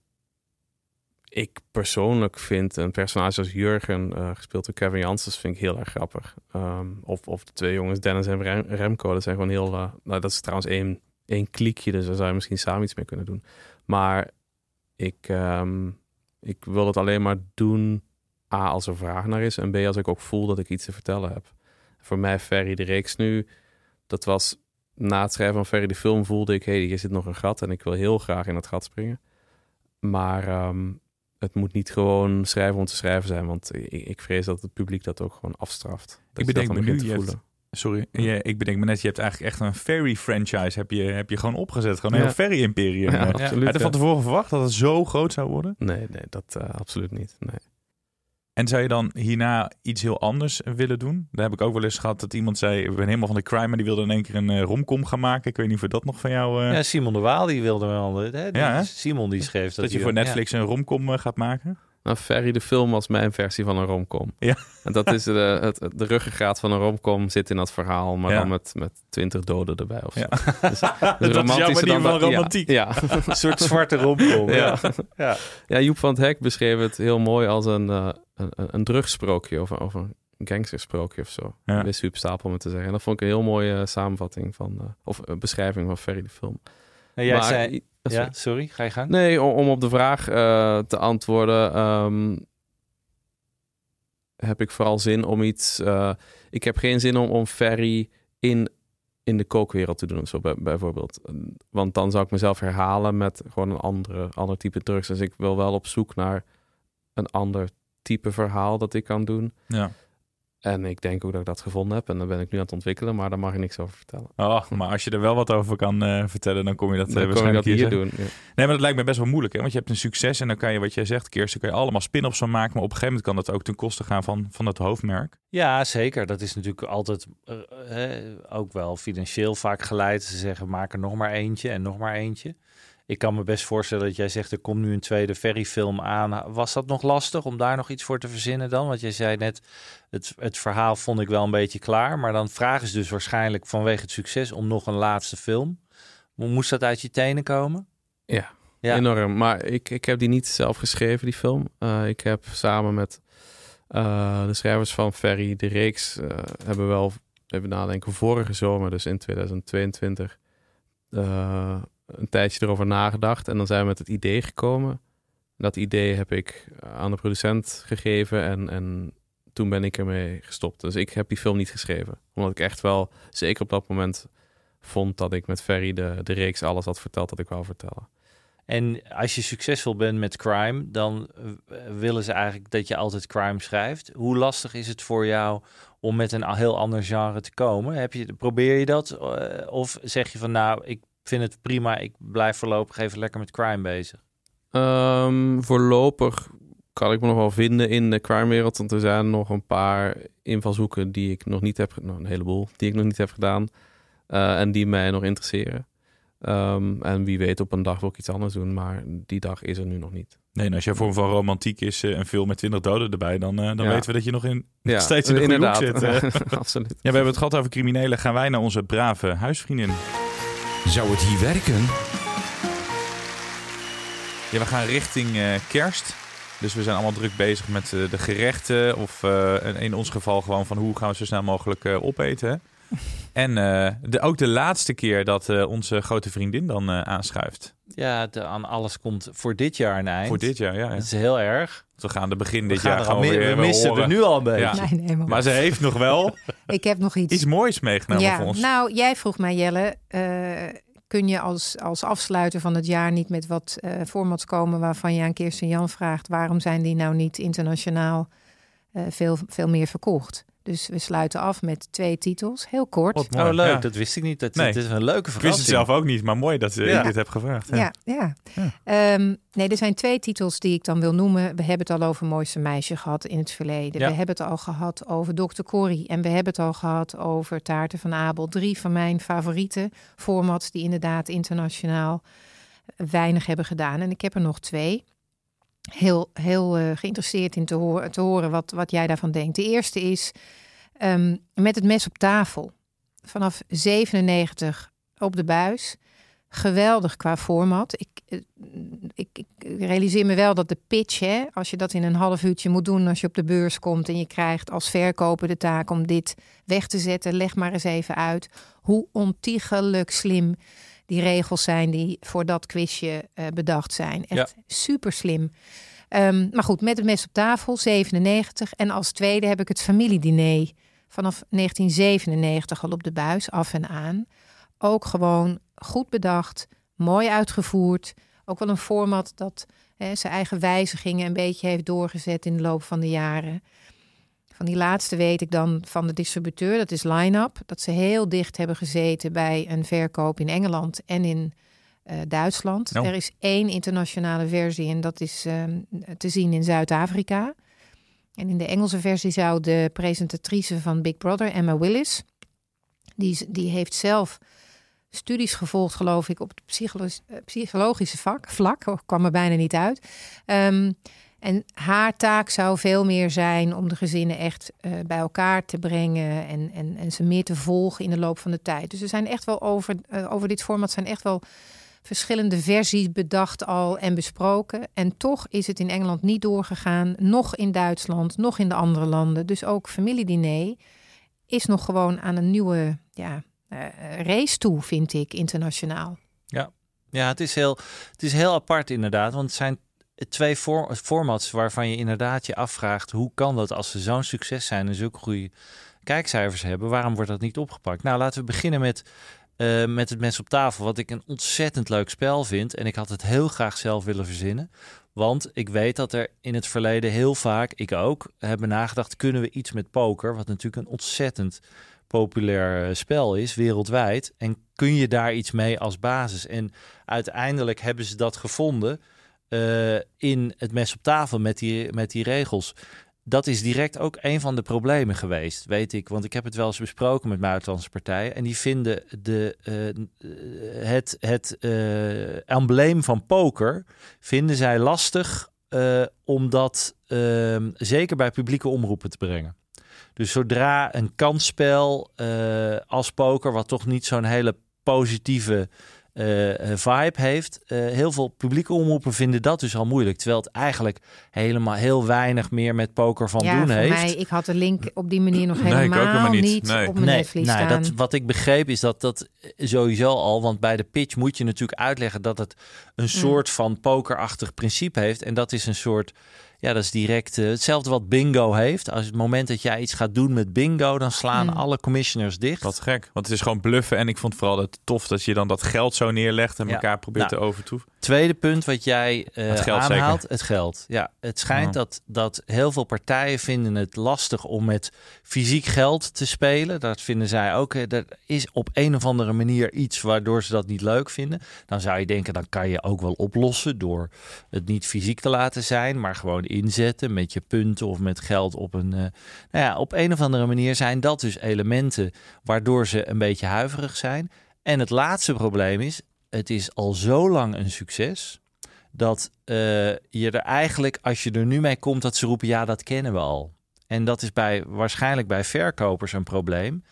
Ik persoonlijk vind een personage als Jurgen, uh, gespeeld door Kevin Janssens, vind ik heel erg grappig. Um, of, of de twee jongens, Dennis en Rem- Remco, dat zijn gewoon heel... Uh, nou, dat is trouwens één... één kliekje, dus daar zou je misschien samen iets mee kunnen doen. Maar ik, um, ik wil het alleen maar doen, A, als er vraag naar is, en B, als ik ook voel dat ik iets te vertellen heb. Voor mij, Ferry de reeks nu, dat was na het schrijven van Ferry de film, voelde ik, hé, hey, hier zit nog een gat en ik wil heel graag in dat gat springen. Maar um, het moet niet gewoon schrijven om te schrijven zijn, want ik, ik vrees dat het publiek dat ook gewoon afstraft. Dat ik bedenk me nu, te je voelen. Hebt... Sorry, je, ik bedenk me net, je hebt eigenlijk echt een Ferry-franchise heb je, heb je gewoon opgezet. Gewoon een ja. heel Ferry-imperium. Ja, absoluut. Had je van tevoren verwacht dat het zo groot zou worden? Nee, nee, dat uh, absoluut niet. Nee. En zou je dan hierna iets heel anders willen doen? Daar heb ik ook wel eens gehad dat iemand zei, ik ben helemaal van de crime, maar die wilde in één keer een uh, romcom gaan maken. Ik weet niet of dat nog van jou... Uh... Ja, Simon de Waal, die wilde wel... Hè? Die, ja, Simon die schreef dat... Dat je die, voor Netflix ja. een romcom uh, gaat maken? Nou, Ferry de film was mijn versie van een romcom. Ja. En dat is de, het, de ruggengraat van een romcom zit in dat verhaal, maar ja. dan met, met twintig doden erbij of zo. Ja. Dus, dus dat is jouw manier van romantiek. Ja. ja. Een soort zwarte romcom. Ja. Ja. Ja. ja, Joep van het Hek beschreef het heel mooi als een, uh, een, een drugsprookje of, of een gangstersprookje of zo. Ja. Wist Huub Stapel me te zeggen. En dat vond ik een heel mooie uh, samenvatting van, uh, of uh, beschrijving van Ferry de film. En jij maar, zei... Ja, sorry, ga je gang? Nee, om, om op de vraag uh, te antwoorden, um, heb ik vooral zin om iets... Uh, ik heb geen zin om, om Ferry in, in de kookwereld te doen, zo bij, bijvoorbeeld. Want dan zou ik mezelf herhalen met gewoon een andere, ander type drugs. Dus ik wil wel op zoek naar een ander type verhaal dat ik kan doen. Ja. En ik denk ook dat ik dat gevonden heb. En dan ben ik nu aan het ontwikkelen, maar daar mag ik niks over vertellen. Oh, maar als je er wel wat over kan uh, vertellen, dan kom je dat dan uh, waarschijnlijk kom je dat hier, hier doen. Ja. Nee, maar dat lijkt me best wel moeilijk. Hè? Want je hebt een succes en dan kan je, wat jij zegt, Kirsten, kan je allemaal spin-offs van maken. Maar op een gegeven moment kan dat ook ten koste gaan van, van het hoofdmerk. Ja, zeker. Dat is natuurlijk altijd uh, uh, ook wel financieel vaak geleid. Ze zeggen, maak er nog maar eentje en nog maar eentje. Ik kan me best voorstellen dat jij zegt, er komt nu een tweede Ferry-film aan. Was dat nog lastig om daar nog iets voor te verzinnen dan? Want jij zei net, het, het verhaal vond ik wel een beetje klaar. Maar dan vragen ze dus waarschijnlijk vanwege het succes om nog een laatste film. Moest dat uit je tenen komen? Ja, ja. enorm. Maar ik, ik heb die niet zelf geschreven, die film. Uh, ik heb samen met uh, de schrijvers van Ferry, de reeks, uh, hebben wel, even nadenken, vorige zomer, dus in tweeduizend tweeëntwintig... Uh, een tijdje erover nagedacht. En dan zijn we met het idee gekomen. Dat idee heb ik aan de producent gegeven en, en toen ben ik ermee gestopt. Dus ik heb die film niet geschreven. Omdat ik echt wel, zeker op dat moment, vond dat ik met Ferry de, de reeks alles had verteld dat ik wou vertellen. En als je succesvol bent met crime, dan uh, willen ze eigenlijk dat je altijd crime schrijft. Hoe lastig is het voor jou om met een heel ander genre te komen? Heb je, probeer je dat? Uh, of zeg je van nou, ik vind het prima, ik blijf voorlopig even lekker met crime bezig? Um, voorlopig kan ik me nog wel vinden in de crime-wereld. Want er zijn nog een paar invalshoeken die ik nog niet heb... Nou, een heleboel die ik nog niet heb gedaan. Uh, en die mij nog interesseren. Um, en wie weet, op een dag wil ik iets anders doen. Maar die dag is er nu nog niet. Nee, en als je vorm van romantiek is uh, een film met twintig doden erbij... dan, uh, dan ja. weten we dat je nog, in, nog ja, steeds in de goede hoek zit. Uh. Absoluut. Ja, we hebben het gehad over criminelen. Gaan wij naar onze brave huisvriendin. Zou het hier werken? Ja, we gaan richting uh, kerst. Dus we zijn allemaal druk bezig met uh, de gerechten. Of uh, in ons geval gewoon van hoe gaan we zo snel mogelijk uh, opeten. En uh, de, ook de laatste keer dat uh, onze grote vriendin dan uh, aanschuift. Ja, de, aan alles komt voor dit jaar een eind. Voor dit jaar, ja. ja. Dat is heel erg. We gaan de begin dit we jaar gewoon mi- weer We missen horen. er nu al een beetje. Ja. Nee, nee, maar... maar ze heeft nog wel Ik heb nog iets. iets moois meegenomen ja, voor ons. Nou, jij vroeg mij, Jelle... Uh, kun je als, als afsluiter van het jaar niet met wat uh, formats komen... waarvan je aan Kirsten Jan vraagt... waarom zijn die nou niet internationaal uh, veel, veel meer verkocht? Dus we sluiten af met twee titels. Heel kort. Oh, mooi. Oh, leuk. Ja. Dat wist ik niet. Dat, nee. dat is een leuke verrassing. Ik wist het zelf ook niet, maar mooi dat uh, ja. ik dit heb gevraagd. Ja, ja. ja. ja. Um, nee, er zijn twee titels die ik dan wil noemen. We hebben het al over Mooiste Meisje gehad in het verleden. Ja. We hebben het al gehad over dokter Corrie. En we hebben het al gehad over Taarten van Abel. Drie van mijn favoriete formats die inderdaad internationaal weinig hebben gedaan. En ik heb er nog twee. Heel, heel uh, geïnteresseerd in te, horen, te horen wat, wat jij daarvan denkt. De eerste is um, Met het mes op tafel. Vanaf zevenennegentig op de buis. Geweldig qua format. Ik, ik, ik realiseer me wel dat de pitch, hè, als je dat in een half uurtje moet doen... als je op de beurs komt en je krijgt als verkoper de taak om dit weg te zetten... leg maar eens even uit hoe ontiegelijk slim... die regels zijn die voor dat quizje uh, bedacht zijn. Echt ja. super slim. Um, maar goed, Met het mes op tafel, zevenennegentig. En als tweede heb ik het familiediner vanaf negentien zevenennegentig al op de buis, af en aan. Ook gewoon goed bedacht, mooi uitgevoerd. Ook wel een format dat hè, zijn eigen wijzigingen een beetje heeft doorgezet in de loop van de jaren. Van die laatste weet ik dan van de distributeur, dat is Line-Up. Dat ze heel dicht hebben gezeten bij een verkoop in Engeland en in uh, Duitsland. No. Er is één internationale versie en dat is uh, te zien in Zuid-Afrika. En in de Engelse versie zou de presentatrice van Big Brother, Emma Willis... die, die heeft zelf studies gevolgd, geloof ik, op het psycholo- psychologische vak, vlak. Oh, kwam er bijna niet uit. Um, En haar taak zou veel meer zijn om de gezinnen echt uh, bij elkaar te brengen en, en, en ze meer te volgen in de loop van de tijd. Dus er zijn echt wel over, uh, over dit format zijn echt wel verschillende versies bedacht al en besproken. En toch is het in Engeland niet doorgegaan, nog in Duitsland, nog in de andere landen. Dus ook familiediner is nog gewoon aan een nieuwe ja, uh, race toe, vind ik, internationaal. Ja, ja het, is heel, het is heel apart inderdaad, want het zijn twee for- formats waarvan je inderdaad je afvraagt... hoe kan dat als ze zo'n succes zijn en zulke goede kijkcijfers hebben... waarom wordt dat niet opgepakt? Nou, laten we beginnen met, uh, met het mes op tafel... wat ik een ontzettend leuk spel vind. En ik had het heel graag zelf willen verzinnen. Want ik weet dat er in het verleden heel vaak, ik ook... hebben nagedacht, kunnen we iets met poker... wat natuurlijk een ontzettend populair spel is, wereldwijd... en kun je daar iets mee als basis? En uiteindelijk hebben ze dat gevonden... Uh, in het mes op tafel met die, met die regels. Dat is direct ook een van de problemen geweest, weet ik. Want ik heb het wel eens besproken met buitenlandse partijen. En die vinden de, uh, het, het uh, embleem van poker... vinden zij lastig uh, om dat uh, zeker bij publieke omroepen te brengen. Dus zodra een kansspel uh, als poker... wat toch niet zo'n hele positieve... uh, vibe heeft. Uh, heel veel publieke omroepen vinden dat dus al moeilijk. Terwijl het eigenlijk helemaal heel weinig meer met poker van ja, doen voor heeft. Mij, ik had de link op die manier nog nee, helemaal niet, niet nee. op mijn nee, netvlies nou, staan. Dat, wat ik begreep is dat dat sowieso al... want bij de pitch moet je natuurlijk uitleggen dat het een soort mm. van pokerachtig principe heeft. En dat is een soort... Ja, dat is direct uh, hetzelfde wat bingo heeft. Als het moment dat jij iets gaat doen met bingo, dan slaan mm. alle commissioners dicht. Wat gek, want het is gewoon bluffen. En ik vond vooral het tof dat je dan dat geld zo neerlegt en ja. elkaar probeert nou, te overtroeven. Tweede punt wat jij uh, het geld aanhaalt, zeker. het geld. Ja, het schijnt oh. dat, dat heel veel partijen vinden het lastig om met fysiek geld te spelen. Dat vinden zij ook. Er is op een of andere manier iets waardoor ze dat niet leuk vinden. Dan zou je denken, dan kan je ook wel oplossen door het niet fysiek te laten zijn, maar gewoon inzetten met je punten of met geld op een... Uh, nou ja, op een of andere manier zijn dat dus elementen waardoor ze een beetje huiverig zijn. En het laatste probleem is, het is al zo lang een succes dat uh, je er eigenlijk, als je er nu mee komt, dat ze roepen, ja, dat kennen we al. En dat is bij waarschijnlijk bij verkopers een probleem.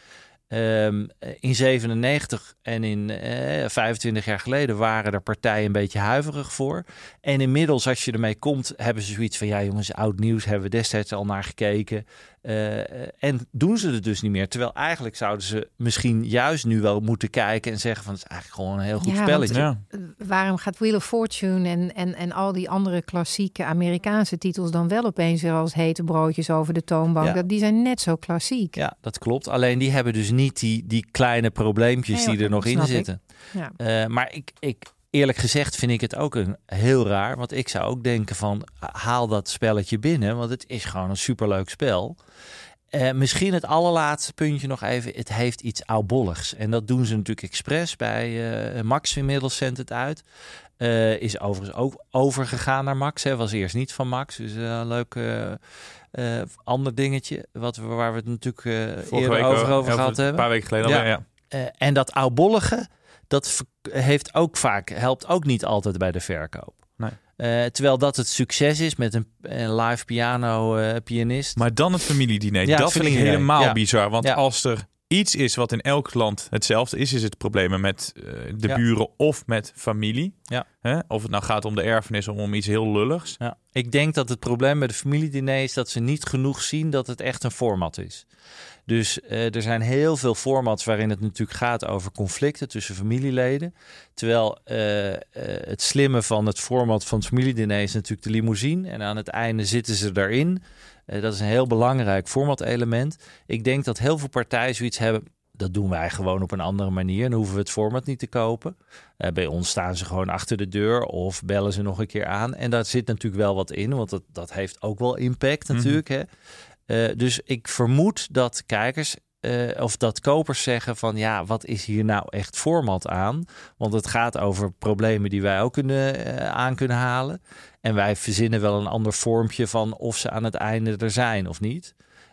Um, in zevenennegentig en in uh, vijfentwintig jaar geleden waren er partijen een beetje huiverig voor. En inmiddels, als je ermee komt, hebben ze zoiets van... ja jongens, oud nieuws, hebben we destijds al naar gekeken. Uh, en doen ze het dus niet meer. Terwijl eigenlijk zouden ze misschien juist nu wel moeten kijken... en zeggen van, het is eigenlijk gewoon een heel goed ja, spelletje. Want, ja. Waarom gaat Wheel of Fortune en, en, en al die andere klassieke Amerikaanse titels... dan wel opeens weer als hete broodjes over de toonbank? Ja. Die zijn net zo klassiek. Ja, dat klopt. Alleen die hebben dus niet die, die kleine probleempjes nee, die er nog in zitten. Ja. Uh, maar ik... ik Eerlijk gezegd vind ik het ook een heel raar. Want ik zou ook denken van, haal dat spelletje binnen. Want het is gewoon een superleuk spel. Uh, misschien het allerlaatste puntje nog even. Het heeft iets oudbolligs. En dat doen ze natuurlijk expres. Bij uh, Max inmiddels zendt het uit. Uh, is overigens ook overgegaan naar Max. Hè. Was eerst niet van Max. Dus een uh, leuk uh, uh, ander dingetje. Wat we, waar we het natuurlijk uh, eerder week over, over gehad hebben. Een paar weken geleden ja. al, ja. Uh, en dat oudbollige... dat heeft ook vaak, helpt ook niet altijd bij de verkoop. Nee. Uh, terwijl dat het succes is met een, een live piano uh, pianist. Maar dan het familiediner. Ja, dat vind ik helemaal ja. bizar. Want ja. als er iets is wat in elk land hetzelfde is, is het problemen met uh, de ja. buren of met familie. Ja. Hè? Of het nou gaat om de erfenis of om iets heel lulligs. Ja. Ik denk dat het probleem bij de familiediner is dat ze niet genoeg zien dat het echt een format is. Dus uh, er zijn heel veel formats waarin het natuurlijk gaat over conflicten tussen familieleden. Terwijl uh, uh, het slimme van het format van het familiediner is natuurlijk de limousine. En aan het einde zitten ze daarin. Uh, dat is een heel belangrijk formatelement. Ik denk dat heel veel partijen zoiets hebben. Dat doen wij gewoon op een andere manier. Dan hoeven we het format niet te kopen. Uh, bij ons staan ze gewoon achter de deur of bellen ze nog een keer aan. En daar zit natuurlijk wel wat in, want dat, dat heeft ook wel impact natuurlijk, mm-hmm. hè. Uh, dus ik vermoed dat kijkers uh, of dat kopers zeggen van ja, wat is hier nou echt format aan? Want het gaat over problemen die wij ook kunnen, uh, aan kunnen halen. En wij verzinnen wel een ander vormpje van of ze aan het einde er zijn of niet.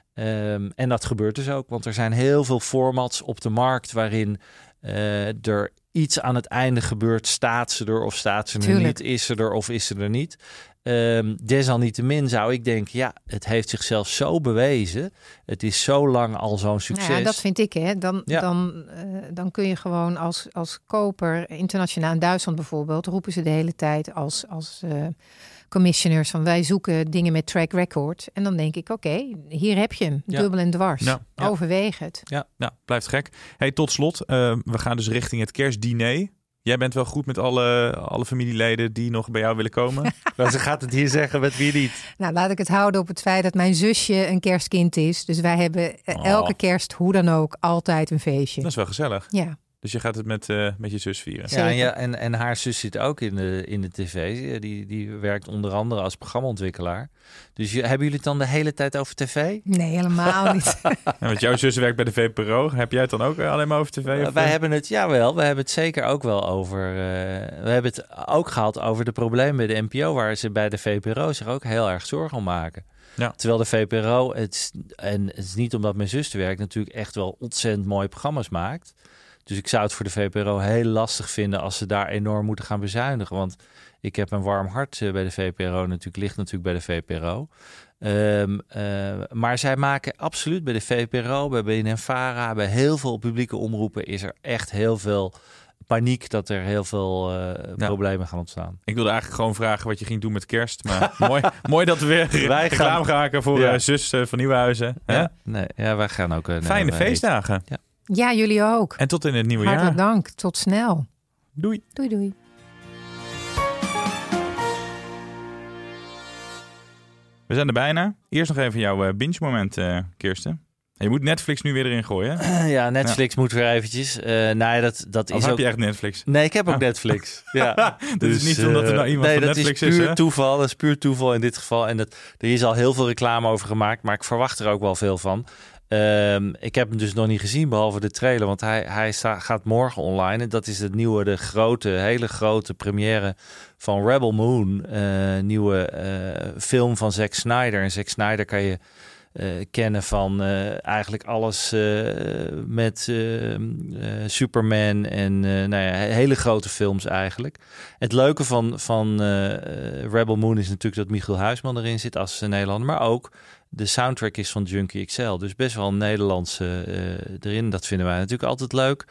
Um, en dat gebeurt dus ook, want er zijn heel veel formats op de markt waarin uh, er iets aan het einde gebeurt. Staat ze er of staat ze er Tuurlijk. niet? Is ze er of is ze er niet? Um, desalniettemin zou ik denken, ja, het heeft zichzelf zo bewezen. Het is zo lang al zo'n succes. Nou ja, dat vind ik, hè. Dan, ja. dan, uh, dan kun je gewoon als, als koper, internationaal in Duitsland bijvoorbeeld, roepen ze de hele tijd als, als uh, commissioners van wij zoeken dingen met track record. En dan denk ik, oké, okay, hier heb je hem, ja. dubbel en dwars. Ja. Ja. Overweeg het. Ja, ja, blijft gek. Hey, tot slot, uh, we gaan dus richting het kerstdiner. Jij bent wel goed met alle, alle familieleden die nog bij jou willen komen. Maar ze gaat het hier zeggen met wie niet. Nou, laat ik het houden op het feit dat mijn zusje een kerstkind is. Dus wij hebben oh. elke kerst, hoe dan ook, altijd een feestje. Dat is wel gezellig. Ja. Dus je gaat het met, uh, met je zus vieren. Ja, en, ja en, en haar zus zit ook in de, in de tv. Die, die werkt onder andere als programmaontwikkelaar. Dus je, hebben jullie het dan de hele tijd over tv? Nee, helemaal niet. Ja, want jouw zus werkt bij de V P R O. Heb jij het dan ook alleen maar over tv? Uh, of wij hebben het, jawel, we hebben het zeker ook wel over... Uh, we hebben het ook gehad over de problemen bij de N P O... waar ze bij de V P R O zich ook heel erg zorgen om maken. Ja. Terwijl de V P R O, het is, en het is niet omdat mijn zus te werkt... natuurlijk echt wel ontzettend mooie programma's maakt... Dus ik zou het voor de V P R O heel lastig vinden als ze daar enorm moeten gaan bezuinigen. Want ik heb een warm hart bij de V P R O natuurlijk, ligt natuurlijk bij de V P R O. Um, uh, maar zij maken absoluut bij de V P R O, bij B N N-Vara, bij heel veel publieke omroepen is er echt heel veel paniek dat er heel veel uh, ja. problemen gaan ontstaan. Ik wilde eigenlijk gewoon vragen wat je ging doen met kerst. Maar mooi, mooi dat we weer wij reclame gaan maken voor ja. uh, zus uh, van Nieuwenhuizen. Ja, nee, ja, wij gaan ook... Uh, Fijne nee, feestdagen. Ja. ja, jullie ook. En tot in het nieuwe Hartelijk jaar. Hartelijk dank. Tot snel. Doei. Doei, doei. We zijn er bijna. Eerst nog even jouw uh, binge moment, uh, Kirsten. Je moet Netflix nu weer erin gooien. Uh, ja, Netflix ja. moet weer eventjes. Uh, nou ja, dat, dat of is heb ook... je echt Netflix? Nee, ik heb ook ah. Netflix. Ja. dat dus, is niet omdat er nou iemand nee, van dat Netflix is. Nee, dat is puur is, toeval. Dat is puur toeval in dit geval. En dat, er is al heel veel reclame over gemaakt, maar ik verwacht er ook wel veel van. Um, ik heb hem dus nog niet gezien, behalve de trailer. Want hij, hij sta, gaat morgen online. En dat is het nieuwe, de grote, hele grote première van Rebel Moon. Uh, nieuwe uh, film van Zack Snyder. En Zack Snyder kan je uh, kennen van uh, eigenlijk alles uh, met uh, uh, Superman. En uh, nou ja, hele grote films eigenlijk. Het leuke van, van uh, Rebel Moon is natuurlijk dat Michiel Huisman erin zit als Nederlander. Maar ook... de soundtrack is van Junkie X L. Dus best wel een Nederlandse uh, erin. Dat vinden wij natuurlijk altijd leuk.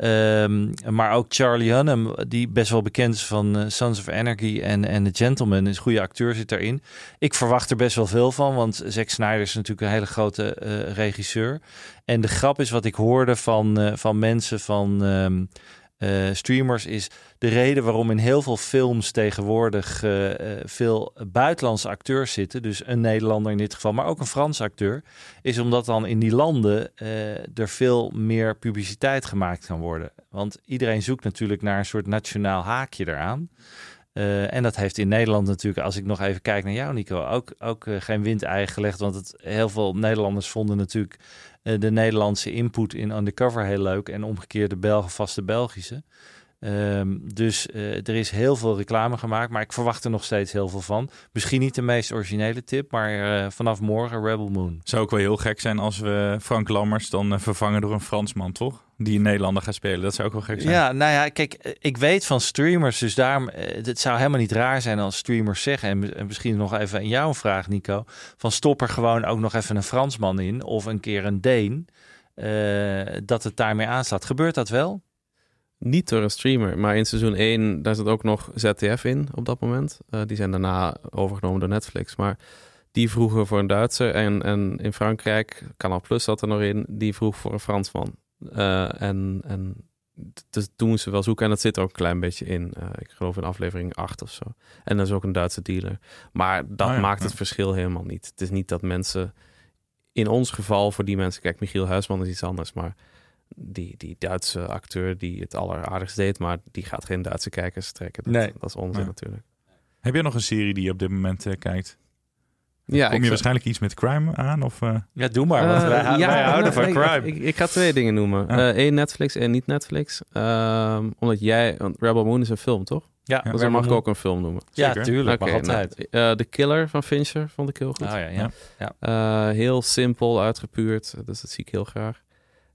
Um, maar ook Charlie Hunnam, die best wel bekend is van uh, Sons of Anarchy en, en The Gentleman. Is een goede acteur, zit daarin. Ik verwacht er best wel veel van, want Zack Snyder is natuurlijk een hele grote uh, regisseur. En de grap is wat ik hoorde van, uh, van mensen van... Um, Uh, streamers is de reden waarom in heel veel films tegenwoordig uh, uh, veel buitenlandse acteurs zitten. Dus een Nederlander in dit geval, maar ook een Franse acteur. Is omdat dan in die landen uh, er veel meer publiciteit gemaakt kan worden. Want iedereen zoekt natuurlijk naar een soort nationaal haakje eraan. Uh, en dat heeft in Nederland natuurlijk, als ik nog even kijk naar jou Nico, ook, ook uh, geen windei gelegd. Want het, heel veel Nederlanders vonden natuurlijk uh, de Nederlandse input in Undercover heel leuk. En omgekeerd de Belgen vast de Belgische. Um, dus uh, er is heel veel reclame gemaakt, maar ik verwacht er nog steeds heel veel van. Misschien niet de meest originele tip, maar uh, vanaf morgen Rebel Moon. Zou ook wel heel gek zijn als we Frank Lammers dan uh, vervangen door een Fransman, toch? Die in Nederlander gaat spelen. Dat zou ook wel gek zijn. Ja, nou ja, kijk, ik weet van streamers, dus daarom, het zou helemaal niet raar zijn als streamers zeggen, en, en misschien nog even aan jou een vraag, Nico, van stop er gewoon ook nog even een Fransman in, of een keer een Deen, uh, dat het daarmee aanstaat. Gebeurt dat wel? Niet door een streamer, maar in seizoen één, daar zit ook nog Z D F in op dat moment. Uh, die zijn daarna overgenomen door Netflix, maar die vroegen voor een Duitser. En, en in Frankrijk, Canal Plus zat er nog in, die vroeg voor een Fransman. Uh, en, en dus toen moesten we wel zoeken en dat zit er ook een klein beetje in. Uh, ik geloof in aflevering acht of zo. En dat is ook een Duitse dealer. Maar dat oh ja, maakt het ja. verschil helemaal niet. Het is niet dat mensen, in ons geval, voor die mensen, kijk, Michiel Huisman is iets anders, maar die, die Duitse acteur die het alleraardigst deed, maar die gaat geen Duitse kijkers trekken. Dat, nee. dat is onzin ja. natuurlijk. Heb je nog een serie die je op dit moment uh, kijkt? Ja, Kom je ik waarschijnlijk iets met crime aan? Of, uh... Ja, doe maar, want uh, wij, ja, wij houden nou, van crime. Ik, ik, ik ga twee dingen noemen. Eén uh, uh, Netflix en niet Netflix. Uh, omdat jij... Want Rebel Moon is een film, toch? Ja. Dus dan mag ik ook een film noemen. Ja, Zeker. tuurlijk. Okay, maar altijd. Nou, uh, The Killer van Fincher vond ik heel goed. Oh, ja, ja. ja. Uh, heel simpel, uitgepuurd. Dus dat zie ik heel graag.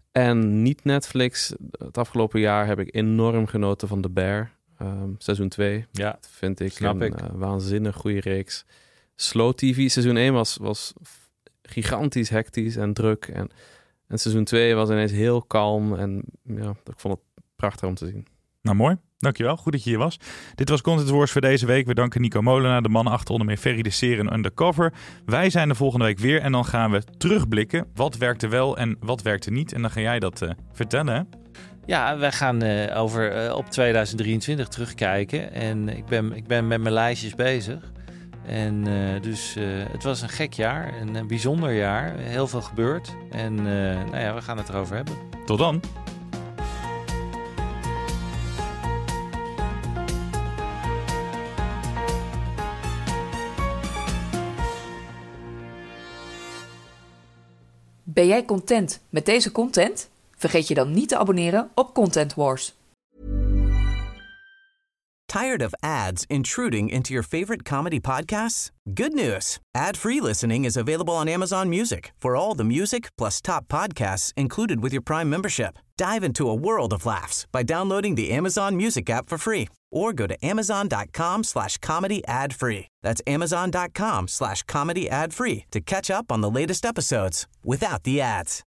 En niet Netflix. Het afgelopen jaar heb ik enorm genoten van The Bear. Um, seizoen twee. Ja, dat vind ik snap een ik. Uh, waanzinnig goede reeks. Slow T V. Seizoen één was, was gigantisch hectisch en druk. En, en seizoen twee was ineens heel kalm. En ja, ik vond het prachtig om te zien. Nou, mooi. Dankjewel. Goed dat je hier was. Dit was Content Wars voor deze week. We danken Nico Molenaar, de man achter onder meer Ferry de Seer en Undercover. Wij zijn de volgende week weer en dan gaan we terugblikken. Wat werkte wel en wat werkte niet? En dan ga jij dat uh, vertellen, hè? Ja, wij gaan uh, over, uh, op tweeduizend drieëntwintig terugkijken. En ik ben, ik ben met mijn lijstjes bezig. En uh, dus uh, het was een gek jaar, een, een bijzonder jaar. Heel veel gebeurd. En uh, nou ja, we gaan het erover hebben. Tot dan. Ben jij content met deze content? Vergeet je dan niet te abonneren op Content Wars. Tired of ads intruding into your favorite comedy podcasts? Good news. Ad-free listening is available on Amazon Music for all the music plus top podcasts included with your Prime membership. Dive into a world of laughs by downloading the Amazon Music app for free or go to amazon.com slash comedy ad free. That's amazon.com slash comedy ad free to catch up on the latest episodes without the ads.